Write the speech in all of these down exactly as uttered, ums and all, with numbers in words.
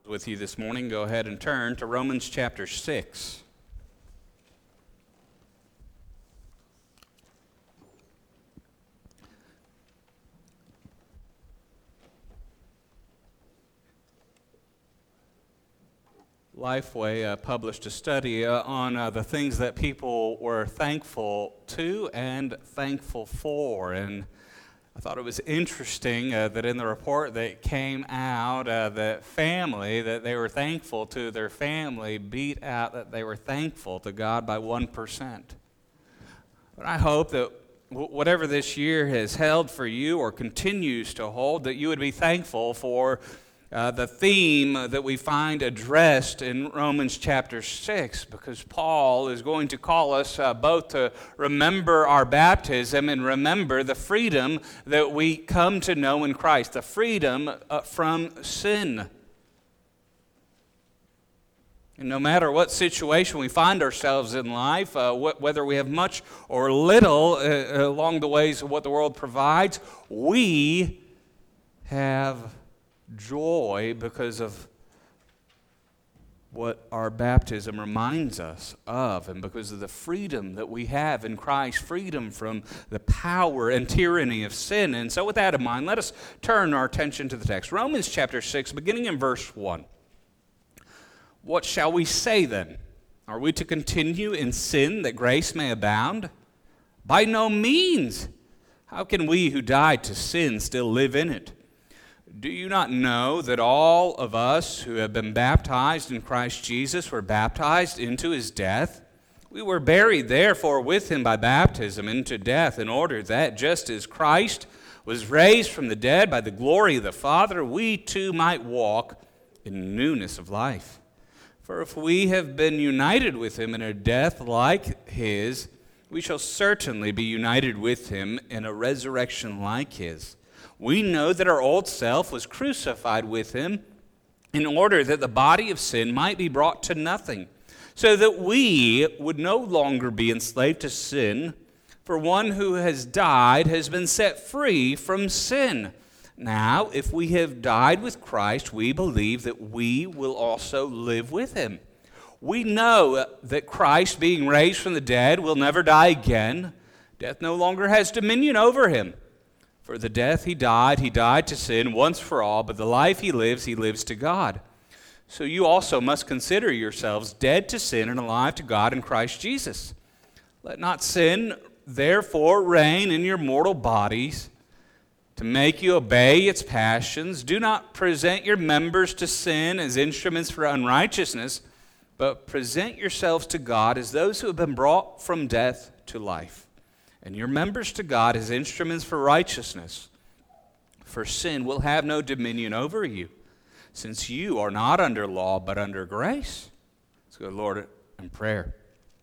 With you this morning, go ahead and turn to Romans chapter six. Lifeway uh, published a study uh, on uh, the things that people were thankful to and thankful for, and I thought it was interesting uh, that in the report that came out, uh, that family, that they were thankful to their family, beat out that they were thankful to God by one percent. But I hope that w- whatever this year has held for you or continues to hold, that you would be thankful for Uh, the theme that we find addressed in Romans chapter six, because Paul is going to call us uh, both to remember our baptism and remember the freedom that we come to know in Christ, the freedom uh, from sin. And no matter what situation we find ourselves in life, uh, wh- whether we have much or little uh, along the ways of what the world provides, we have joy because of what our baptism reminds us of, and because of the freedom that we have in Christ, freedom from the power and tyranny of sin. And so with that in mind, let us turn our attention to the text. Romans chapter six, beginning in verse one. What shall we say then? Are we to continue in sin that grace may abound? By no means. How can we who died to sin still live in it? Do you not know that all of us who have been baptized in Christ Jesus were baptized into his death? We were buried therefore with him by baptism into death, in order that just as Christ was raised from the dead by the glory of the Father, we too might walk in newness of life. For if we have been united with him in a death like his, we shall certainly be united with him in a resurrection like his. We know that our old self was crucified with him in order that the body of sin might be brought to nothing, so that we would no longer be enslaved to sin, for one who has died has been set free from sin. Now, if we have died with Christ, we believe that we will also live with him. We know that Christ, being raised from the dead, will never die again. Death no longer has dominion over him. For the death he died, he died to sin once for all, but the life he lives, he lives to God. So you also must consider yourselves dead to sin and alive to God in Christ Jesus. Let not sin, therefore, reign in your mortal bodies to make you obey its passions. Do not present your members to sin as instruments for unrighteousness, but present yourselves to God as those who have been brought from death to life, and your members to God as instruments for righteousness. For sin will have no dominion over you, since you are not under law, but under grace. Let's go to the Lord in prayer.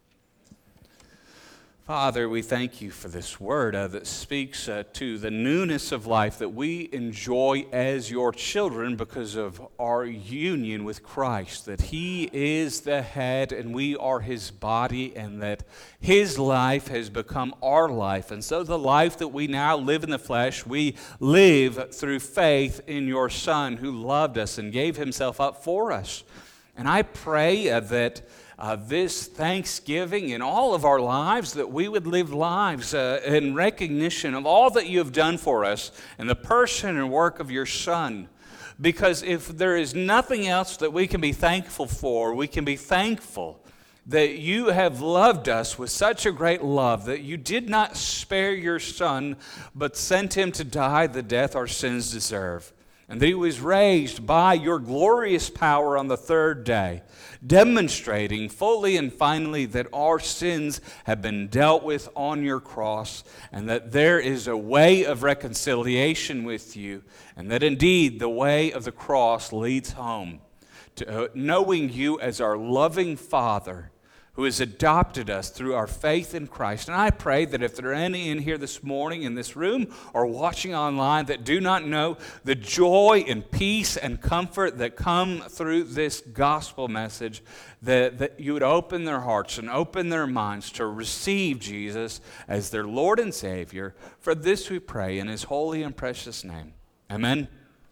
Father, we thank you for this word uh, that speaks uh, to the newness of life that we enjoy as your children because of our union with Christ, that he is the head and we are his body, and that his life has become our life. And so the life that we now live in the flesh, we live through faith in your Son who loved us and gave himself up for us. And I pray uh, that Uh, this Thanksgiving in all of our lives, that we would live lives uh, in recognition of all that you have done for us and the person and work of your Son. Because if there is nothing else that we can be thankful for, we can be thankful that you have loved us with such a great love that you did not spare your Son, but sent him to die the death our sins deserve. And that he was raised by your glorious power on the third day, demonstrating fully and finally that our sins have been dealt with on your cross, and that there is a way of reconciliation with you, and that indeed the way of the cross leads home to knowing you as our loving Father who has adopted us through our faith in Christ. And I pray that if there are any in here this morning in this room or watching online that do not know the joy and peace and comfort that come through this gospel message, that, that you would open their hearts and open their minds to receive Jesus as their Lord and Savior. For this we pray in his holy and precious name. Amen.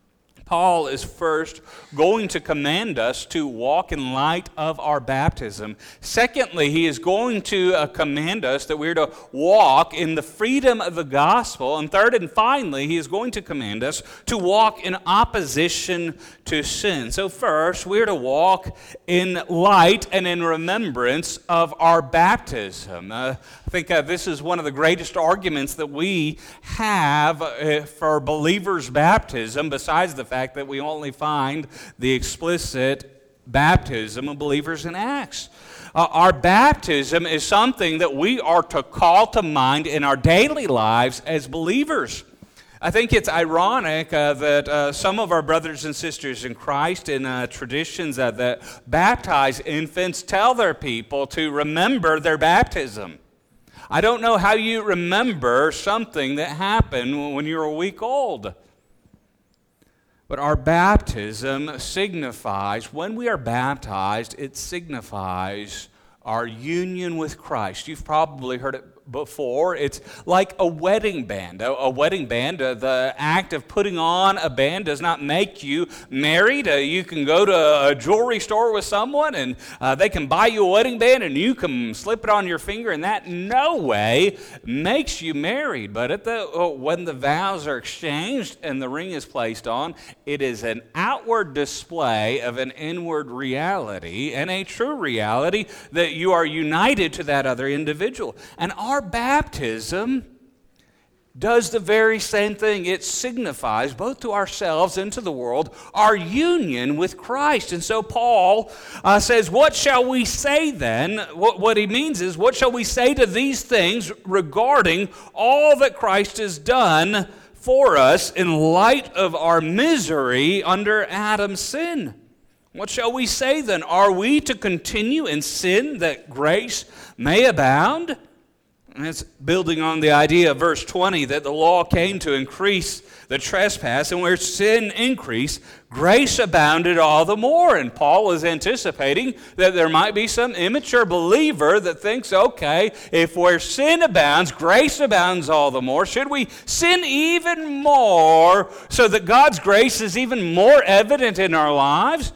Paul is first going to command us to walk in light of our baptism. Secondly, he is going to uh, command us that we're to walk in the freedom of the gospel. And third and finally, he is going to command us to walk in opposition to sin. So first, we're to walk in light and in remembrance of our baptism. Uh, I think uh, this is one of the greatest arguments that we have uh, for believers' baptism, besides the fact that we only find the explicit baptism of believers in Acts. Uh, our baptism is something that we are to call to mind in our daily lives as believers. I think it's ironic uh, that uh, some of our brothers and sisters in Christ in uh, traditions uh, that baptize infants tell their people to remember their baptism. I don't know how you remember something that happened when you were a week old. But our baptism signifies, when we are baptized, it signifies our union with Christ. You've probably heard it before. It's like a wedding band. A, a wedding band, uh, the act of putting on a band does not make you married. Uh, you can go to a jewelry store with someone and uh, they can buy you a wedding band and you can slip it on your finger, and that in no way makes you married. But at the, uh, when the vows are exchanged and the ring is placed on, it is an outward display of an inward reality and a true reality that you are united to that other individual. And our Our baptism does the very same thing. It signifies, both to ourselves and to the world, our union with Christ. And so Paul uh, says, what shall we say then? What, what he means is, what shall we say to these things regarding all that Christ has done for us in light of our misery under Adam's sin? What shall we say then? Are we to continue in sin that grace may abound? And it's building on the idea of verse twenty that the law came to increase the trespass, and where sin increased, grace abounded all the more. And Paul is anticipating that there might be some immature believer that thinks, okay, if where sin abounds, grace abounds all the more. Should we sin even more so that God's grace is even more evident in our lives?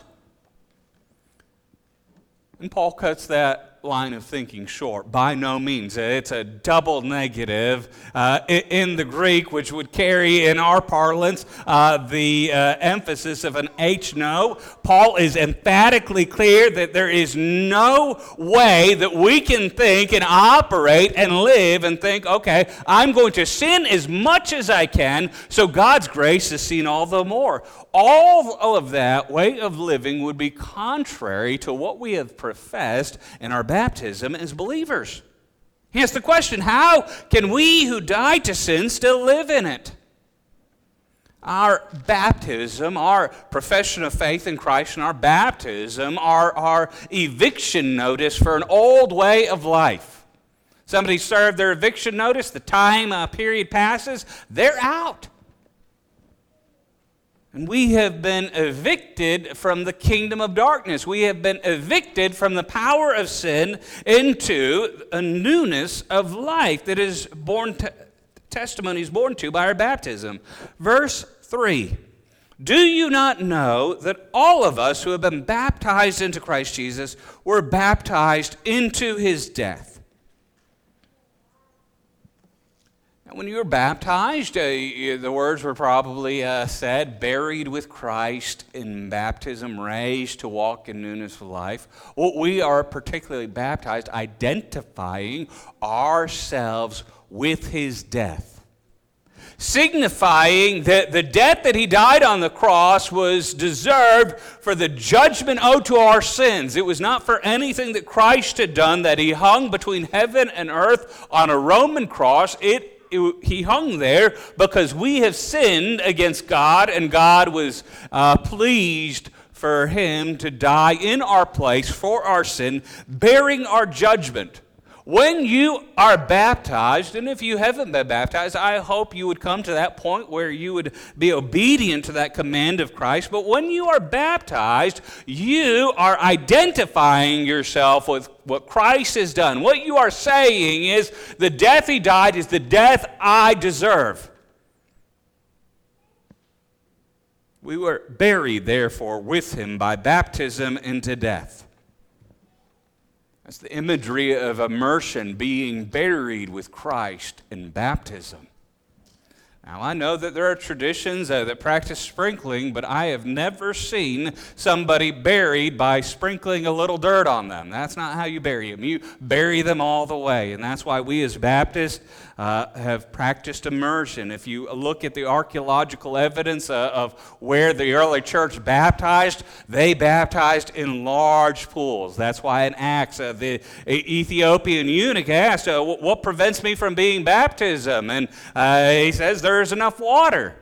And Paul cuts that line of thinking short. By no means. It's a double negative uh, in the Greek, which would carry in our parlance uh, the uh, emphasis of an H no. Paul is emphatically clear that there is no way that we can think and operate and live and think, okay, I'm going to sin as much as I can so God's grace is seen all the more. All of that way of living would be contrary to what we have professed in our baptism as believers. He asks the question, how can we who died to sin still live in it? Our baptism, our profession of faith in Christ, and our baptism are our eviction notice for an old way of life. Somebody served their eviction notice, the time uh, period passes, they're out. And we have been evicted from the kingdom of darkness. We have been evicted from the power of sin into a newness of life that is born, te- testimony is born to by our baptism. Verse three, do you not know that all of us who have been baptized into Christ Jesus were baptized into his death? When you were baptized, uh, the words were probably uh, said, buried with Christ in baptism, raised to walk in newness of life. Well, we are particularly baptized, identifying ourselves with his death, signifying that the death that he died on the cross was deserved for the judgment owed to our sins. It was not for anything that Christ had done, that he hung between heaven and earth on a Roman cross. It He hung there because we have sinned against God, and God was uh, pleased for him to die in our place for our sin, bearing our judgment. When you are baptized, and if you haven't been baptized, I hope you would come to that point where you would be obedient to that command of Christ. But when you are baptized, you are identifying yourself with what Christ has done. What you are saying is, the death he died is the death I deserve. We were buried, therefore, with him by baptism into death. That's the imagery of immersion, being buried with Christ in baptism. Now, I know that there are traditions uh, that practice sprinkling, but I have never seen somebody buried by sprinkling a little dirt on them. That's not how you bury them. You bury them all the way, and that's why we as Baptists uh, have practiced immersion. If you look at the archaeological evidence uh, of where the early church baptized, they baptized in large pools. That's why in Acts, uh, the Ethiopian eunuch asked, uh, what prevents me from being baptism? And uh, he says, there's enough water.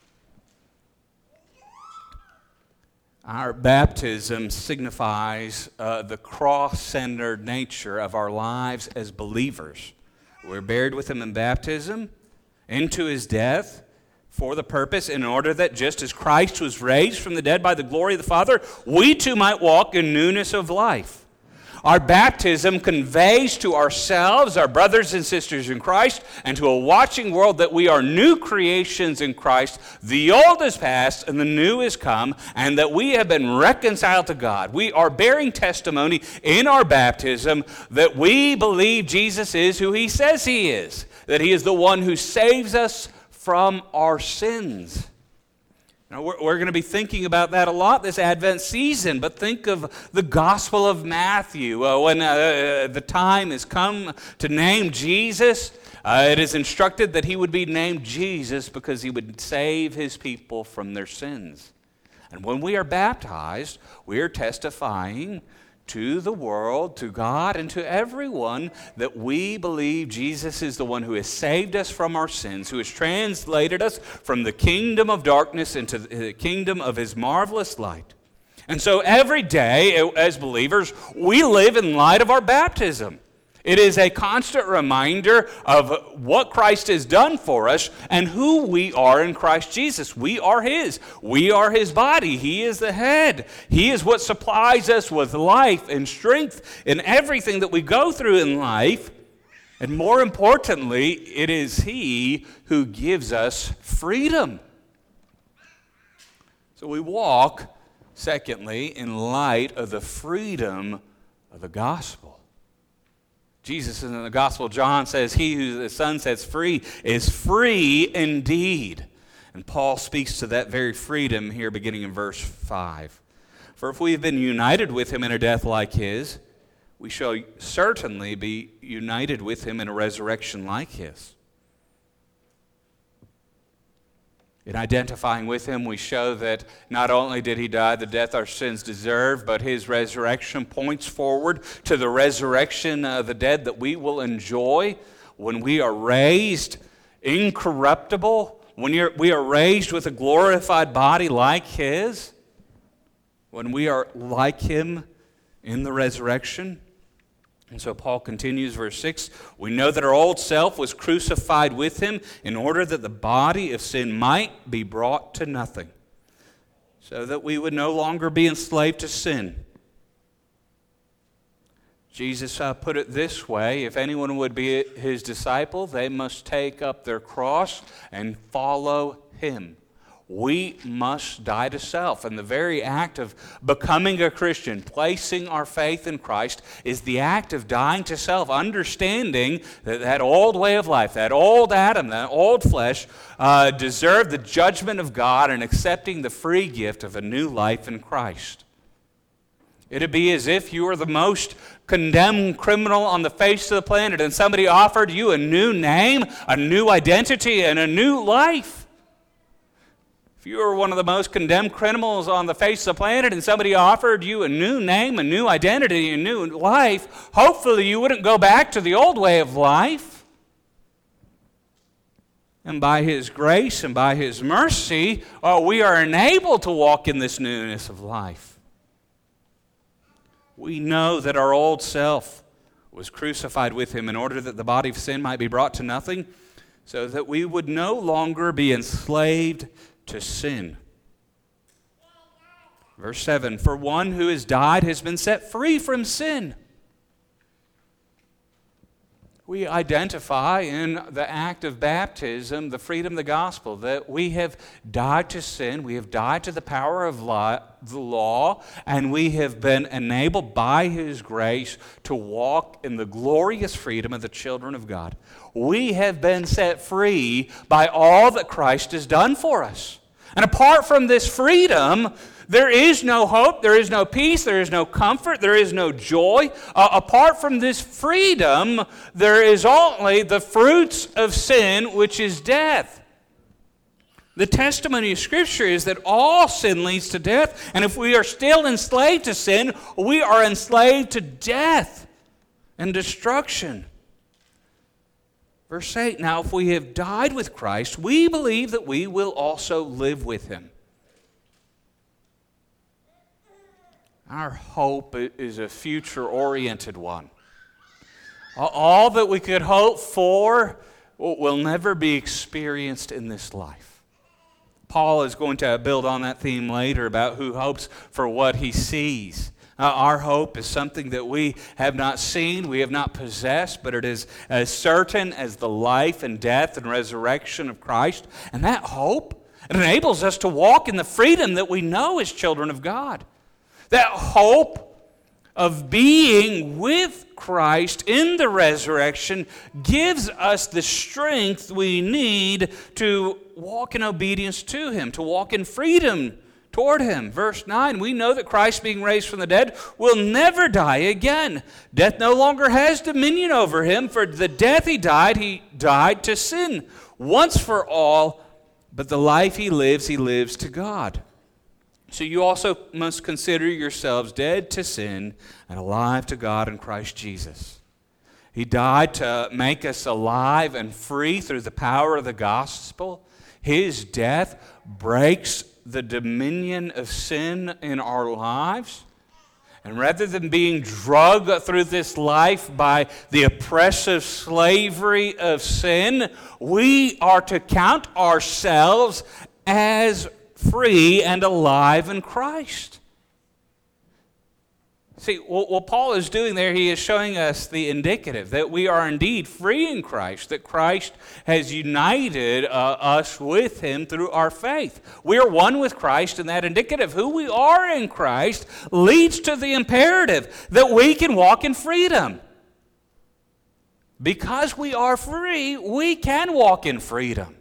Our baptism signifies uh, the cross-centered nature of our lives as believers. We're buried with him in baptism into his death for the purpose, in order that just as Christ was raised from the dead by the glory of the Father, we too might walk in newness of life. Our baptism conveys to ourselves, our brothers and sisters in Christ, and to a watching world that we are new creations in Christ. The old is past and the new is come, and that we have been reconciled to God. We are bearing testimony in our baptism that we believe Jesus is who he says he is, that he is the one who saves us from our sins. Now, we're, we're going to be thinking about that a lot this Advent season, but think of the Gospel of Matthew. Uh, when uh, the time has come to name Jesus, uh, it is instructed that he would be named Jesus because he would save his people from their sins. And when we are baptized, we are testifying to the world, to God, and to everyone that we believe Jesus is the one who has saved us from our sins, who has translated us from the kingdom of darkness into the kingdom of his marvelous light. And so every day, as believers, we live in light of our baptism. It is a constant reminder of what Christ has done for us and who we are in Christ Jesus. We are his. We are his body. He is the head. He is what supplies us with life and strength in everything that we go through in life. And more importantly, it is he who gives us freedom. So we walk, secondly, in light of the freedom of the gospel. Jesus in the Gospel of John says, he who the Son sets free is free indeed. And Paul speaks to that very freedom here beginning in verse five. For if we have been united with him in a death like his, we shall certainly be united with him in a resurrection like his. In identifying with him, we show that not only did he die the death our sins deserve, but his resurrection points forward to the resurrection of the dead that we will enjoy when we are raised incorruptible, when you're, we are raised with a glorified body like his, when we are like him in the resurrection. And so Paul continues, verse six, we know that our old self was crucified with him in order that the body of sin might be brought to nothing, so that we would no longer be enslaved to sin. Jesus uh, put it this way, if anyone would be his disciple, they must take up their cross and follow him. We must die to self. And the very act of becoming a Christian, placing our faith in Christ, is the act of dying to self, understanding that that old way of life, that old Adam, that old flesh, uh, deserved the judgment of God, and accepting the free gift of a new life in Christ. It'd be as if you were the most condemned criminal on the face of the planet, and somebody offered you a new name, a new identity, and a new life. If you were one of the most condemned criminals on the face of the planet and somebody offered you a new name, a new identity, a new life, hopefully you wouldn't go back to the old way of life. And by his grace and by his mercy, uh, we are enabled to walk in this newness of life. We know that our old self was crucified with him in order that the body of sin might be brought to nothing, so that we would no longer be enslaved to sin. Verse seven, for one who has died has been set free from sin. We identify in the act of baptism the freedom of the gospel, that we have died to sin, we have died to the power of law, the law, and we have been enabled by His grace to walk in the glorious freedom of the children of God. We have been set free by all that Christ has done for us. And apart from this freedom, there is no hope, there is no peace, there is no comfort, there is no joy. Uh, apart from this freedom, there is only the fruits of sin, which is death. The testimony of Scripture is that all sin leads to death, and if we are still enslaved to sin, we are enslaved to death and destruction. Verse eight, now if we have died with Christ, we believe that we will also live with Him. Our hope is a future-oriented one. All that we could hope for will never be experienced in this life. Paul is going to build on that theme later about who hopes for what he sees. Uh, our hope is something that we have not seen, we have not possessed, but it is as certain as the life and death and resurrection of Christ. And that hope, it enables us to walk in the freedom that we know as children of God. That hope of being with Christ in the resurrection gives us the strength we need to walk in obedience to Him, to walk in freedom toward Him. Verse nine, we know that Christ, being raised from the dead, will never die again. Death no longer has dominion over Him, for the death He died, He died to sin once for all, but the life He lives, He lives to God. So you also must consider yourselves dead to sin and alive to God in Christ Jesus. He died to make us alive and free through the power of the gospel. His death breaks the dominion of sin in our lives. And rather than being dragged through this life by the oppressive slavery of sin, we are to count ourselves as free and alive in Christ. See, what Paul is doing there, he is showing us the indicative that we are indeed free in Christ, that Christ has united uh, us with Him through our faith. We are one with Christ, and that indicative, who we are in Christ, leads to the imperative that we can walk in freedom. Because we are free, we can walk in freedom.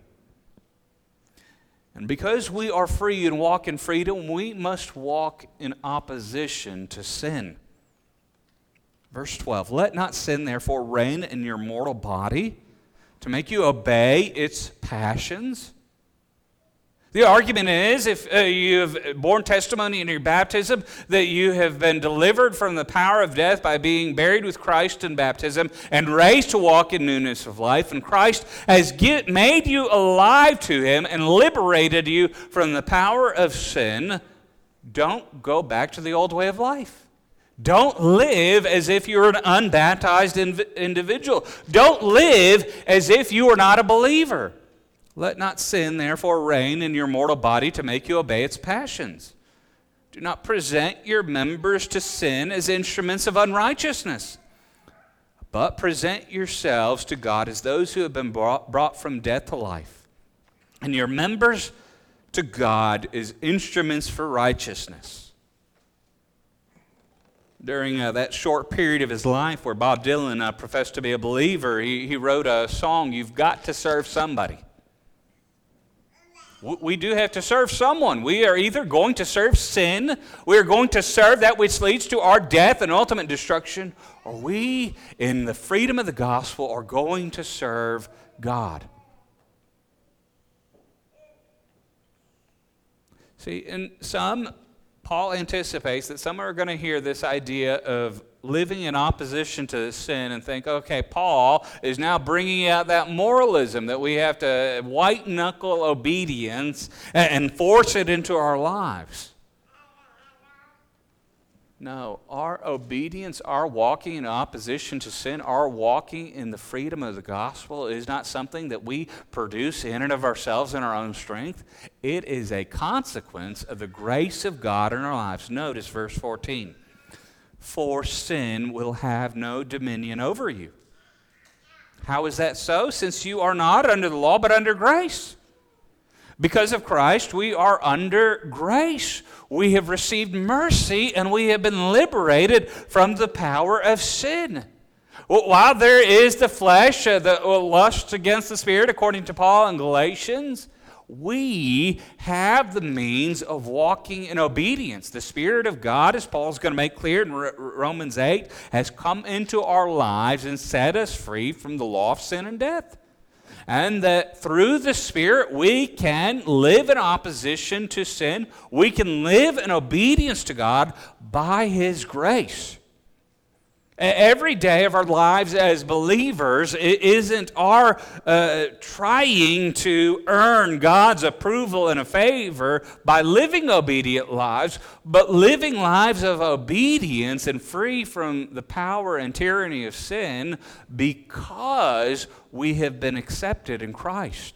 And because we are free and walk in freedom, we must walk in opposition to sin. Verse twelve, let not sin therefore reign in your mortal body to make you obey its passions. The argument is, if uh, you have borne testimony in your baptism that you have been delivered from the power of death by being buried with Christ in baptism and raised to walk in newness of life, and Christ has get, made you alive to Him and liberated you from the power of sin, don't go back to the old way of life. Don't live as if you're an unbaptized inv- individual. Don't live as if you are not a believer. Let not sin, therefore, reign in your mortal body to make you obey its passions. Do not present your members to sin as instruments of unrighteousness, but present yourselves to God as those who have been brought, brought from death to life, and your members to God as instruments for righteousness. During uh, that short period of his life where Bob Dylan uh, professed to be a believer, he, he wrote a song, "You've Got to Serve Somebody." We do have to serve someone. We are either going to serve sin, we are going to serve that which leads to our death and ultimate destruction, or we, in the freedom of the gospel, are going to serve God. See, in some, Paul anticipates that some are going to hear this idea of living in opposition to sin and think, okay, Paul is now bringing out that moralism that we have to white-knuckle obedience and force it into our lives. No, our obedience, our walking in opposition to sin, our walking in the freedom of the gospel is not something that we produce in and of ourselves in our own strength. It is a consequence of the grace of God in our lives. Notice verse fourteen. For sin will have no dominion over you. How is that so? Since you are not under the law, but under grace. Because of Christ, we are under grace. We have received mercy, and we have been liberated from the power of sin. While there is the flesh, uh, the lust against the Spirit, according to Paul in Galatians, we have the means of walking in obedience. The Spirit of God, as Paul's going to make clear in Romans eight, has come into our lives and set us free from the law of sin and death. And that through the Spirit we can live in opposition to sin. We can live in obedience to God by His grace. Every day of our lives as believers, it isn't our uh, trying to earn God's approval and a favor by living obedient lives, but living lives of obedience and free from the power and tyranny of sin because we have been accepted in Christ.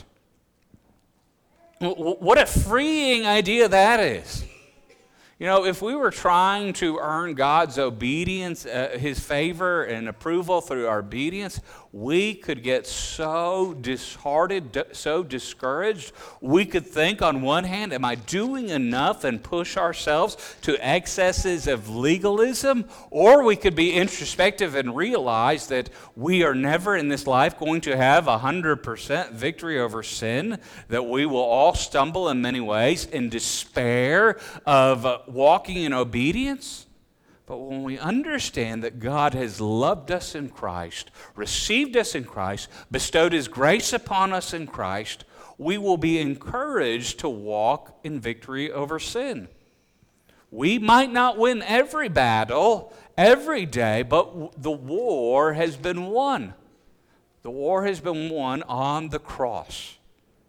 What a freeing idea that is. You know, if we were trying to earn God's obedience, uh, His favor and approval through our obedience, we could get so disheartened, so discouraged. We could think on one hand, am I doing enough, and push ourselves to excesses of legalism? Or we could be introspective and realize that we are never in this life going to have one hundred percent victory over sin, that we will all stumble in many ways in despair of uh, walking in obedience. But when we understand that God has loved us in Christ, received us in Christ, bestowed His grace upon us in Christ, we will be encouraged to walk in victory over sin. We might not win every battle every day, but the war has been won. The war has been won on the cross.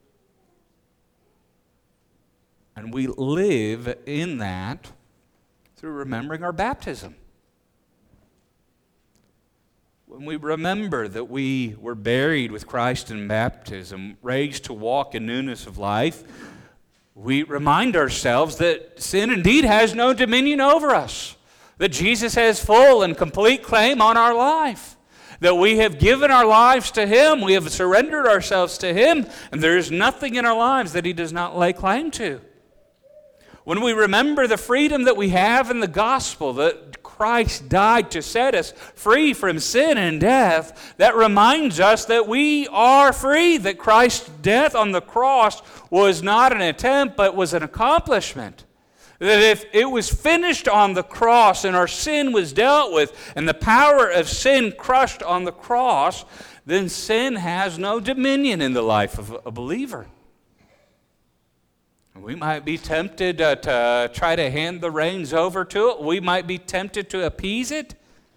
And we live in that through remembering our baptism. When we remember that we were buried with Christ in baptism, raised to walk in newness of life, we remind ourselves that sin indeed has no dominion over us, that Jesus has full and complete claim on our life, that we have given our lives to Him, we have surrendered ourselves to Him, and there is nothing in our lives that He does not lay claim to. When we remember the freedom that we have in the gospel, that Christ died to set us free from sin and death, that reminds us that we are free, that Christ's death on the cross was not an attempt, but was an accomplishment. That if it was finished on the cross and our sin was dealt with and the power of sin crushed on the cross, then sin has no dominion in the life of a believer. We might be tempted uh, to try to hand the reins over to it. We might be tempted to appease it.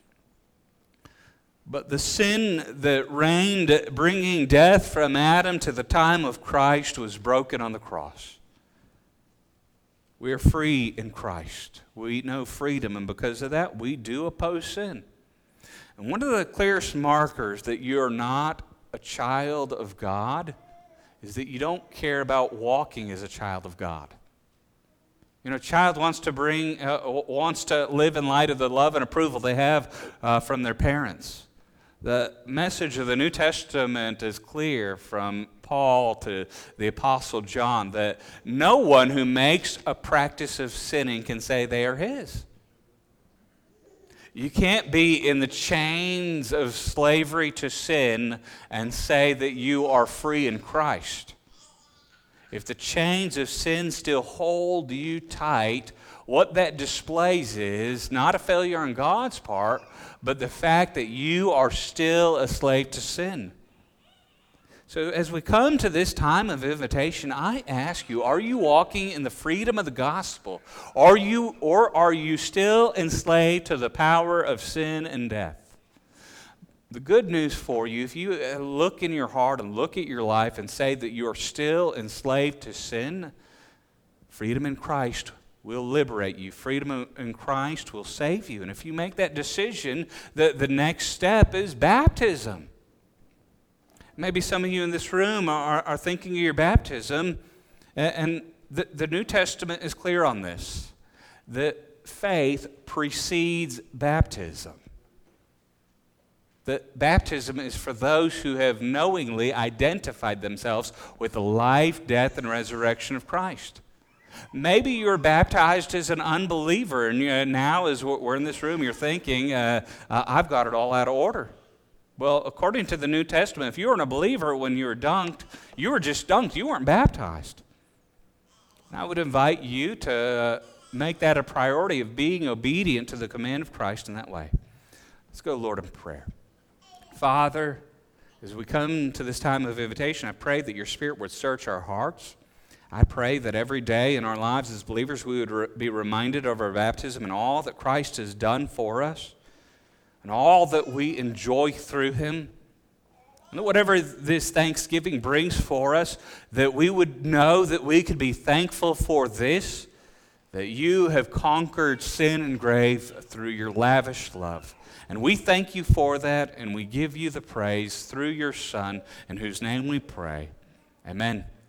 But the sin that reigned, bringing death from Adam to the time of Christ, was broken on the cross. We are free in Christ. We know freedom, and because of that, we do oppose sin. And one of the clearest markers that you're not a child of God is that you don't care about walking as a child of God. You know, a child wants to bring, uh, wants to live in light of the love and approval they have uh, from their parents. The message of the New Testament is clear from Paul to the Apostle John that no one who makes a practice of sinning can say they are his. You can't be in the chains of slavery to sin and say that you are free in Christ. If the chains of sin still hold you tight, what that displays is not a failure on God's part, but the fact that you are still a slave to sin. So as we come to this time of invitation, I ask you, are you walking in the freedom of the gospel? Are you, or are you still enslaved to the power of sin and death? The good news for you, if you look in your heart and look at your life and say that you are still enslaved to sin, freedom in Christ will liberate you. Freedom in Christ will save you. And if you make that decision, the, the next step is baptism. Maybe some of you in this room are, are thinking of your baptism, and the, the New Testament is clear on this, that faith precedes baptism. that baptism is for those who have knowingly identified themselves with the life, death, and resurrection of Christ. Maybe you were baptized as an unbeliever, and you, now as we're in this room, you're thinking, uh, uh, I've got it all out of order. Well, according to the New Testament, if you weren't a believer when you were dunked, you were just dunked. You weren't baptized. And I would invite you to make that a priority of being obedient to the command of Christ in that way. Let's go, Lord, in prayer. Father, as we come to this time of invitation, I pray that your Spirit would search our hearts. I pray that every day in our lives as believers we would re- be reminded of our baptism and all that Christ has done for us and all that we enjoy through him. And that whatever this Thanksgiving brings for us, that we would know that we could be thankful for this, that you have conquered sin and grave through your lavish love. And we thank you for that, and we give you the praise through your Son, in whose name we pray. Amen.